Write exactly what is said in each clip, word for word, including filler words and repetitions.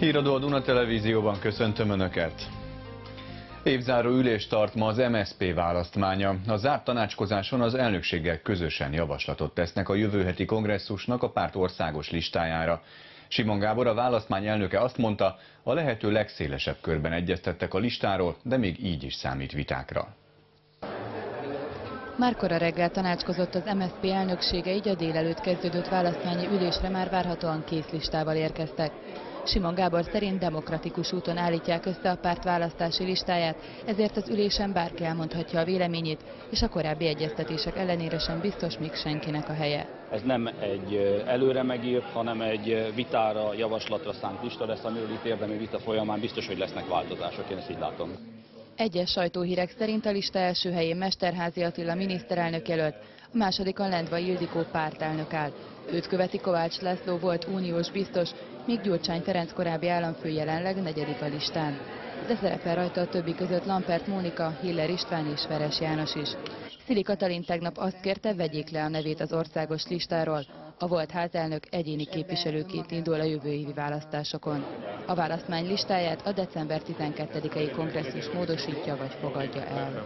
Híradó a Duna Televízióban, köszöntöm Önöket! Évzáró ülést tart ma az em es zé pé választmánya. A zárt tanácskozáson az elnökséggel közösen javaslatot tesznek a jövő heti kongresszusnak a párt országos listájára. Simon Gábor, a választmány elnöke azt mondta, a lehető legszélesebb körben egyeztettek a listáról, de még így is számít vitákra. Már kora reggel tanácskozott az em es zé pé elnöksége, így a délelőtt kezdődött választmányi ülésre már várhatóan kész listával érkeztek. Simon Gábor szerint demokratikus úton állítják össze a párt választási listáját, ezért az ülésen bárki elmondhatja a véleményét, és a korábbi egyeztetések ellenére sem biztos még senkinek a helye. Ez nem egy előre megírt, hanem egy vitára, javaslatra szánt lista lesz, amiről itt érdemi vita folyamán biztos, hogy lesznek változások, én ezt így látom. Egyes sajtóhírek szerint a lista első helyén Mesterházy Attila miniszterelnök jelölt, a másodikon Lendvai Ildikó pártelnök áll. Őt követi Kovács László volt uniós biztos, míg Gyurcsány Ferenc korábbi államfő jelenleg negyedik a listán. De szerepel rajta a többi között Lampert Mónika, Hiller István és Veres János is. Szili Katalin tegnap azt kérte, vegyék le a nevét az országos listáról. A volt házelnök egyéni képviselőként indul a jövő évi választásokon. A választmány listáját a december tizenkettedikei kongresszus módosítja vagy fogadja el.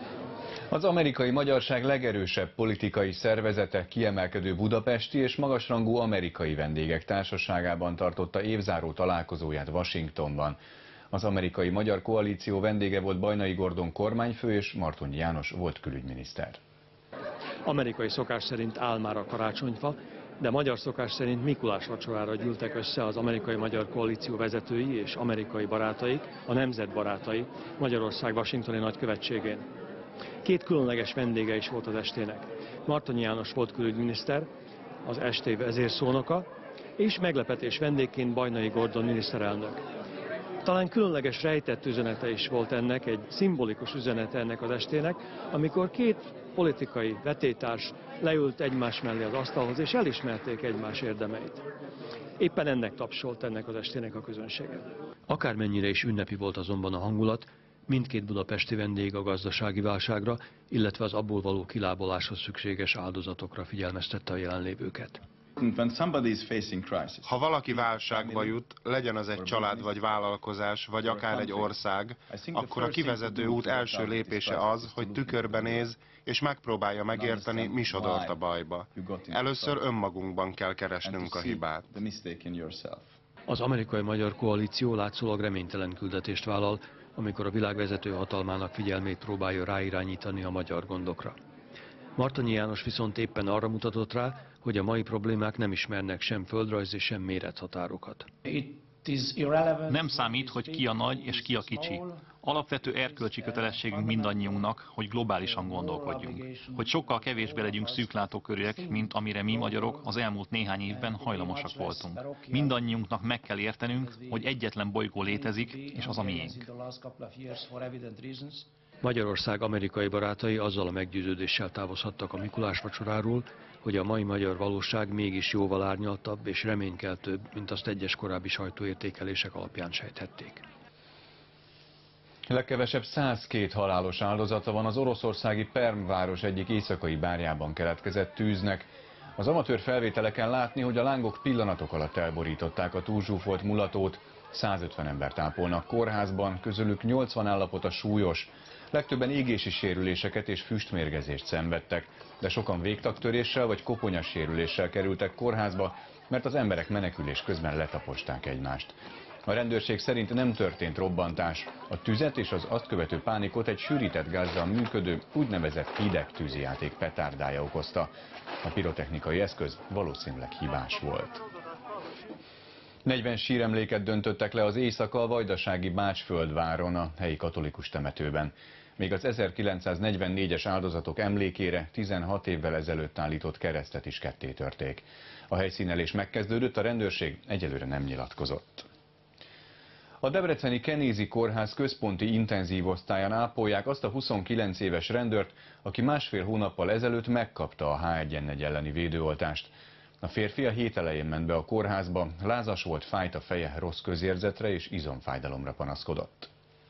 Az amerikai magyarság legerősebb politikai szervezete kiemelkedő budapesti és magasrangú amerikai vendégek társaságában tartotta évzáró találkozóját Washingtonban. Az amerikai magyar koalíció vendége volt Bajnai Gordon kormányfő és Martonyi János volt külügyminiszter. Amerikai szokás szerint áll már a karácsonyfa, de magyar szokás szerint Mikulás vacsorára gyűltek össze az amerikai magyar koalíció vezetői és amerikai barátaik, a nemzet barátai Magyarország washingtoni nagykövetségén. Két különleges vendége is volt az estének. Martonyi János volt külügyminiszter, az esté vezérszónoka, és meglepetés vendégként Bajnai Gordon miniszterelnök. Talán különleges rejtett üzenete is volt ennek, egy szimbolikus üzenete ennek az estének, amikor két politikai vetélytárs leült egymás mellé az asztalhoz, és elismerték egymás érdemeit. Éppen ennek tapsolt ennek az estének a közönsége. Akármennyire is ünnepi volt azonban a hangulat, mindkét budapesti vendég a gazdasági válságra, illetve az abból való kilábaláshoz szükséges áldozatokra figyelmeztette a jelenlévőket. Ha valaki válságba jut, legyen az egy család vagy vállalkozás, vagy akár egy ország, akkor a kivezető út első lépése az, hogy tükörbe néz, és megpróbálja megérteni, mi sodort a bajba. Először önmagunkban kell keresnünk a hibát. Az amerikai magyar koalíció látszólag reménytelen küldetést vállal, amikor a világ vezető hatalmának figyelmét próbálja ráirányítani a magyar gondokra. Martonyi János viszont éppen arra mutatott rá, hogy a mai problémák nem ismernek sem földrajzi, sem mérethatárokat. Nem számít, hogy ki a nagy és ki a kicsi. Alapvető erkölcsi kötelességünk mindannyiunknak, hogy globálisan gondolkodjunk. Hogy sokkal kevésbé legyünk szűklátókörűek, mint amire mi magyarok az elmúlt néhány évben hajlamosak voltunk. Mindannyiunknak meg kell értenünk, hogy egyetlen bolygó létezik, és az a miénk. Magyarország amerikai barátai azzal a meggyőződéssel távozhattak a Mikulás vacsoráról, hogy a mai magyar valóság mégis jóval árnyaltabb és reménykeltőbb, mint azt egyes korábbi sajtóértékelések alapján sejthették. Legkevesebb százkettő halálos áldozata van az oroszországi Perm város egyik éjszakai bárjában keletkezett tűznek. Az amatőr felvételeken látni, hogy a lángok pillanatok alatt elborították a túlzsúfolt mulatót. százötven embert ápolnak kórházban, közülük nyolcvan állapota súlyos. Legtöbben égési sérüléseket és füstmérgezést szenvedtek, de sokan végtagtöréssel vagy koponyasérüléssel kerültek kórházba, mert az emberek menekülés közben letaposták egymást. A rendőrség szerint nem történt robbantás. A tüzet és az azt követő pánikot egy sűrített gázzal működő, úgynevezett hideg tűzijáték petárdája okozta. A pirotechnikai eszköz valószínűleg hibás volt. negyven síremléket döntöttek le az éjszaka a vajdasági Bácsföldváron, a helyi katolikus temetőben. Még az ezerkilencszáznegyvennégyes áldozatok emlékére tizenhat évvel ezelőtt állított keresztet is kettétörték. A helyszínelés megkezdődött, a rendőrség egyelőre nem nyilatkozott. A debreceni Kenézi Kórház központi intenzív osztályán ápolják azt a huszonkilenc éves rendőrt, aki másfél hónappal ezelőtt megkapta a há egy en egy elleni védőoltást. A férfi a hét elején ment be a kórházba, lázas volt, fájt a feje, rossz közérzetre és izomfájdalomra panaszkodott.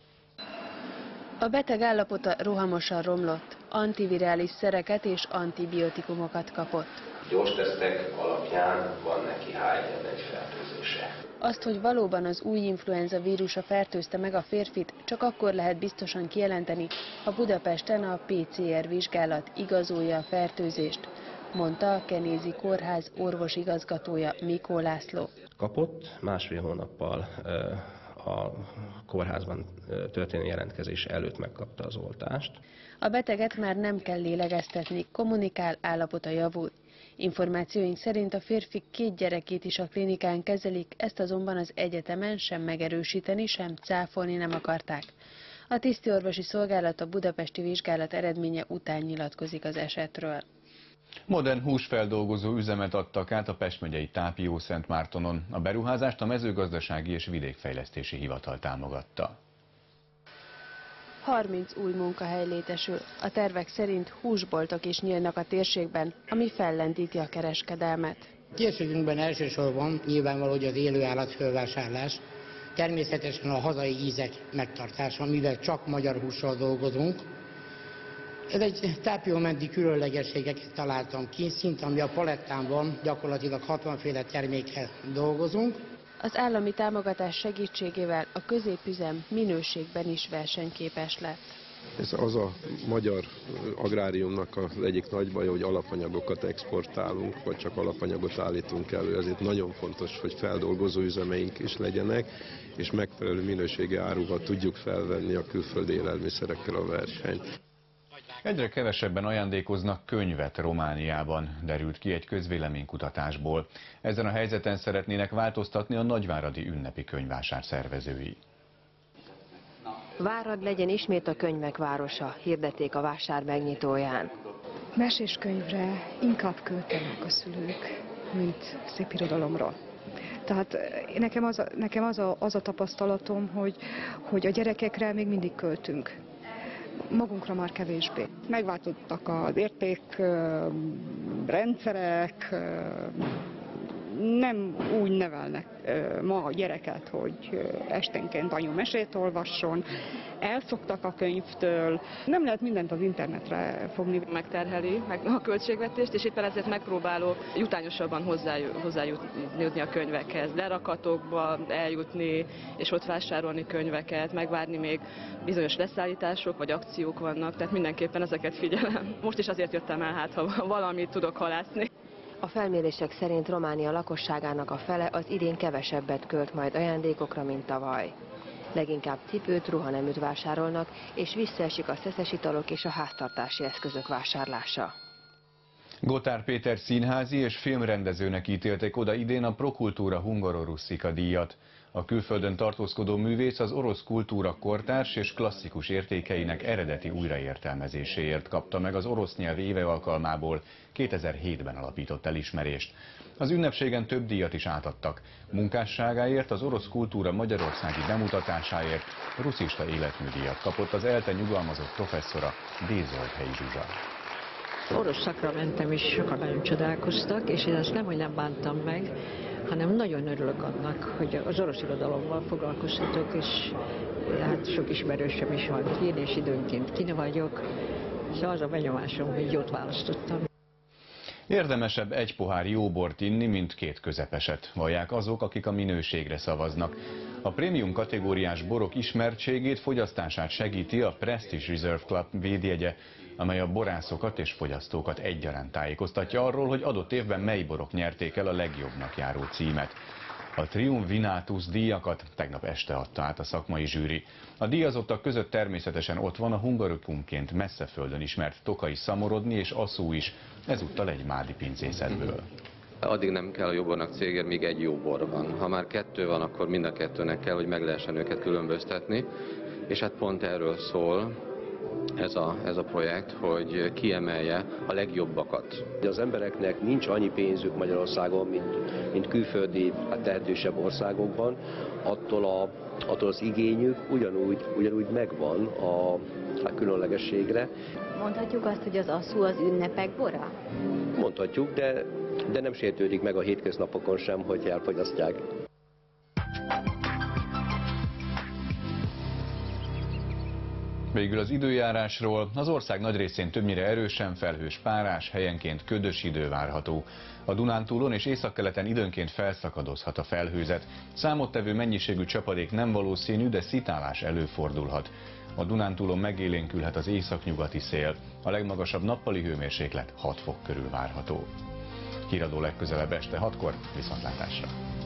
A beteg állapota rohamosan romlott, antivirális szereket és antibiotikumokat kapott. gyors tesztek alapján van neki há egy en egy fertőzése. Azt, hogy valóban az új influenza vírusa fertőzte meg a férfit, csak akkor lehet biztosan kijelenteni, ha Budapesten a pé cé er vizsgálat igazolja a fertőzést, mondta a Kenézi Kórház orvosigazgatója Mikó László. Kapott, másfél hónappal a kórházban történő jelentkezés előtt megkapta az oltást. A beteget már nem kell lélegeztetni, kommunikál, állapota javult. Információink szerint a férfi két gyerekét is a klinikán kezelik, ezt azonban az egyetemen sem megerősíteni, sem cáfolni nem akarták. A tisztiorvosi szolgálat a budapesti vizsgálat eredménye után nyilatkozik az esetről. Modern húsfeldolgozó üzemet adtak át a Pest megyei Tápió-Szentmártonon. A beruházást a Mezőgazdasági és Vidékfejlesztési Hivatal támogatta. harminc új munkahely létesül. A tervek szerint húsboltok is nyílnak a térségben, ami fellendíti a kereskedelmet. Térségünkben elsősorban nyilvánvaló, hogy az élőállat fölvásárlás, természetesen a hazai ízek megtartása, mivel csak magyar hússal dolgozunk. Ez egy tápiómenti különlegességeket találtam ki, szinte ami a palettán van, gyakorlatilag hatvan féle termékkel dolgozunk. Az állami támogatás segítségével a középüzem minőségben is versenyképes lett. Ez az a magyar agráriumnak az egyik nagy baja, hogy alapanyagokat exportálunk, vagy csak alapanyagot állítunk elő. Ezért nagyon fontos, hogy feldolgozó üzemeink is legyenek, és megfelelő minőségi áruval tudjuk felvenni a külföldi élelmiszerekkel a versenyt. Egyre kevesebben ajándékoznak könyvet Romániában, derült ki egy közvéleménykutatásból. Ezen a helyzeten szeretnének változtatni a nagyváradi ünnepi könyvvásár szervezői. Várad legyen ismét a könyvek városa, hirdették a vásár megnyitóján. Mesés könyvre inkább költenek a szülők, mint szépirodalomról. Tehát nekem az a, nekem az a, az a tapasztalatom, hogy, hogy a gyerekekre még mindig költünk. Magunkra már kevésbé. Megváltoztak az értékrendszerek, nem úgy nevelnek ma a gyereket, hogy esténként anyu mesét olvasson, elszoktak a könyvtől. Nem lehet mindent az internetre fogni. Megterheli meg a költségvetést, és éppen ezért megpróbálok jutányosabban hozzájutni a könyvekhez, lerakatokba eljutni, és ott vásárolni könyveket, megvárni, még bizonyos leszállítások vagy akciók vannak, tehát mindenképpen ezeket figyelem. Most is azért jöttem el, hát ha valamit tudok halászni. A felmérések szerint Románia lakosságának a fele az idén kevesebbet költ majd ajándékokra, mint tavaly. Leginkább cipőt, ruhaneműt vásárolnak, és visszaesik a szeszes italok és a háztartási eszközök vásárlása. Gotár Péter színházi és filmrendezőnek ítélték oda idén a Prokultúra Hungarorusszika díjat. A külföldön tartózkodó művész az orosz kultúra kortárs és klasszikus értékeinek eredeti újraértelmezéséért kapta meg az orosz nyelv éve alkalmából kétezer-hétben alapított elismerést. Az ünnepségen több díjat is átadtak. Munkásságáért, az orosz kultúra magyarországi bemutatásáért russzista életműdíjat kapott az ELTE nyugalmazott professzora, D. Zsolt-helyi Zsuzsa. Orosz szakra mentem, és sokan nagyon csodálkoztak, és én ezt nem, hogy nem bántam meg, hanem nagyon örülök annak, hogy az orosz irodalommal foglalkoztatok, és hát sok ismerősöm is van kín, és időnként kín vagyok, és az a benyomásom, hogy jót választottam. Érdemesebb egy pohár jó bort inni, mint két közepeset, vallják azok, akik a minőségre szavaznak. A prémium kategóriás borok ismertségét, fogyasztását segíti a Prestige Reserve Club védjegye, amely a borászokat és fogyasztókat egyaránt tájékoztatja arról, hogy adott évben mely borok nyerték el a legjobbnak járó címet. A Triumvinatus díjakat tegnap este adta át a szakmai zsűri. A díjazottak között természetesen ott van a Hungarokumként messze földön ismert Tokai Szamorodni és Aszú is, ezúttal egy mádi pincészetből. Addig nem kell a jobbornak cégért, míg egy jó bor van. Ha már kettő van, akkor mind a kettőnek kell, hogy meg lehessen őket különböztetni, és hát pont erről szól ez a, ez a projekt, hogy kiemelje a legjobbakat. Az embereknek nincs annyi pénzük Magyarországon, mint, mint külföldi, hát tehetősebb országokban, attól, a, attól az igényük ugyanúgy, ugyanúgy megvan a, a különlegességre. Mondhatjuk azt, hogy az Aszú az ünnepek bora? Mondhatjuk, de, de nem sértődik meg a hétköznapokon sem, hogy elfogyasztják. Végül az időjárásról. Az ország nagy részén többnyire erősen felhős párás, helyenként ködös idő várható. A Dunántúlon és északkeleten időnként felszakadozhat a felhőzet. Számottevő mennyiségű csapadék nem valószínű, de szitálás előfordulhat. A Dunántúlon megélénkülhet az északnyugati szél. A legmagasabb nappali hőmérséklet hat fok körül várható. Híradó legközelebb este hatkor, viszontlátásra!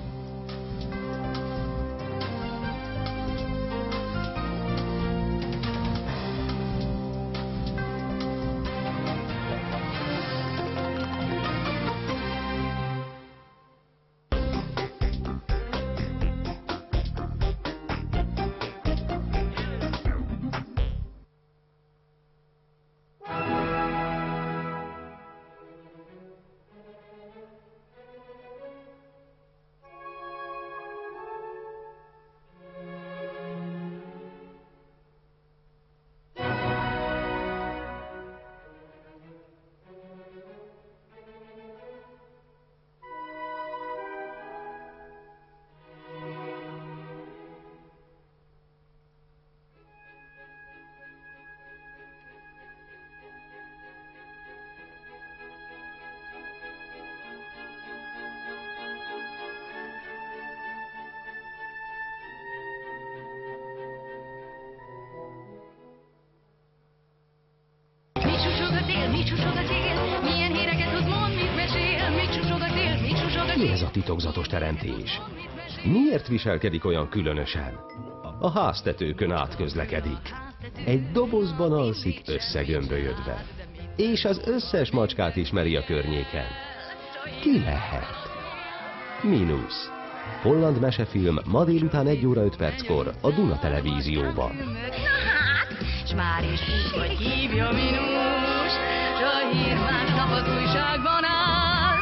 Mi ez a titokzatos teremtés? Miért viselkedik olyan különösen? A háztetőkön át közlekedik. Egy dobozban alszik összegömbölyödve. És az összes macskát ismeri a környéken. Ki lehet? Minusz. Holland mesefilm ma délután egy óra öt perckor a Duna Televízióban. S már is úgy, hogy hívja Minus, s a hír másnap az újságban áll.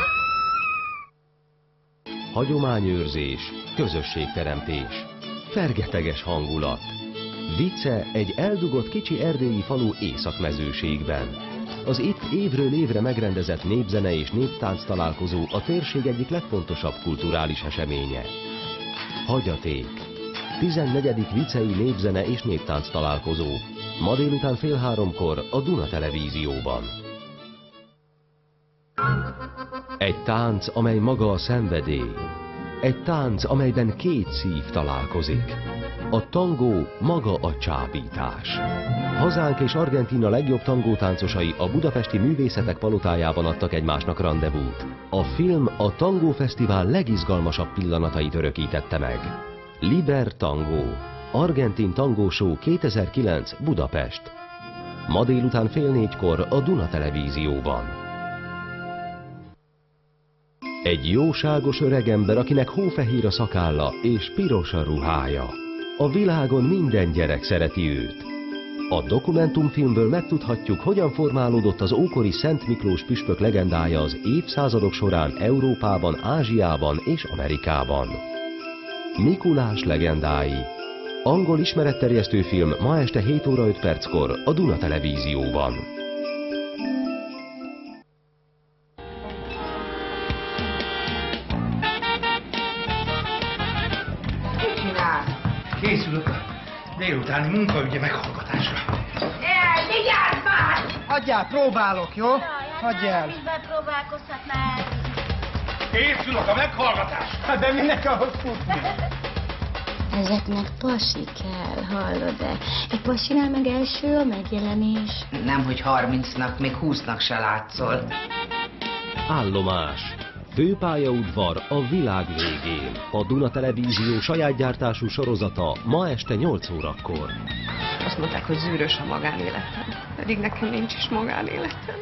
Hagyományőrzés, közösségteremtés, fergeteges hangulat. Vicce egy eldugott kicsi erdélyi falu északmezőségben. Az itt évről évre megrendezett népzene és néptánc találkozó a térség egyik legfontosabb kulturális eseménye. Hagyaték. tizennegyedik vicei népzene és néptánc találkozó. Ma délután fél háromkor a Duna Televízióban. Egy tánc, amely maga a szenvedély. Egy tánc, amelyben két szív találkozik. A tangó maga a csábítás. Hazánk és Argentína legjobb tangótáncosai a Budapesti Művészetek Palotájában adtak egymásnak randevút. A film a Tangó Fesztivál legizgalmasabb pillanatait örökítette meg. Liber Tango. Argentin Tango Show kétezer-kilenc Budapest. Ma délután fél négykor a Duna Televízióban. Egy jóságos öregember, akinek hófehér a szakálla és piros a ruhája. A világon minden gyerek szereti őt. A dokumentumfilmből megtudhatjuk, hogyan formálódott az ókori Szent Miklós püspök legendája az évszázadok során Európában, Ázsiában és Amerikában. Mikulás legendái. Angol ismeretterjesztő film ma este hét óra öt perckor a Duna Televízióban. Mit csinál? Készülök a délutáni munkaügyi meghallgatásra. Jaj, vigyázz már! Hagyjál, próbálok, jó? Hagyjál. Mivel próbálkozhatnál? Készülök a meghallgatásra. De minek ahhoz futni? Ezeknek pasi kell, hallod-e? Egy pasinál meg első a megjelenés. Nem, hogy harmincnak, még húsznak se látszol. Állomás. Főpályaudvar a világ végén. A Duna Televízió saját gyártású sorozata ma este nyolc órakor. Azt mondták, hogy zűrös a magánéletem, pedig nekem nincs is magánéletem.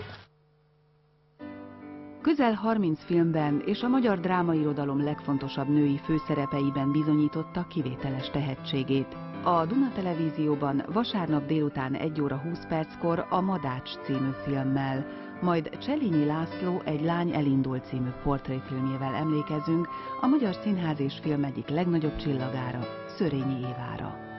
Közel harminc filmben és a magyar drámairodalom legfontosabb női főszerepeiben bizonyította kivételes tehetségét. A Duna Televízióban vasárnap délután egy óra húsz perckor a Madács című filmmel, majd Cselényi László Egy lány elindul című portréfilmjével emlékezünk a magyar színház és film egyik legnagyobb csillagára, Szörényi Évára.